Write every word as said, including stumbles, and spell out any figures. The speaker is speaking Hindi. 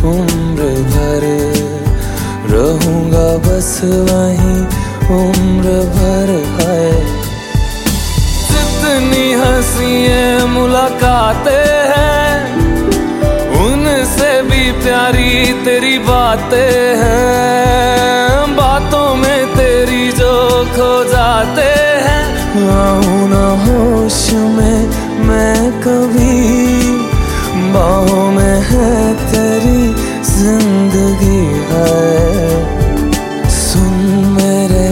उम्र भर रहूंगा बस वहीं उम्र भर है। जितनी हंसी मुलाकातें हैं, उनसे भी प्यारी तेरी बातें हैं।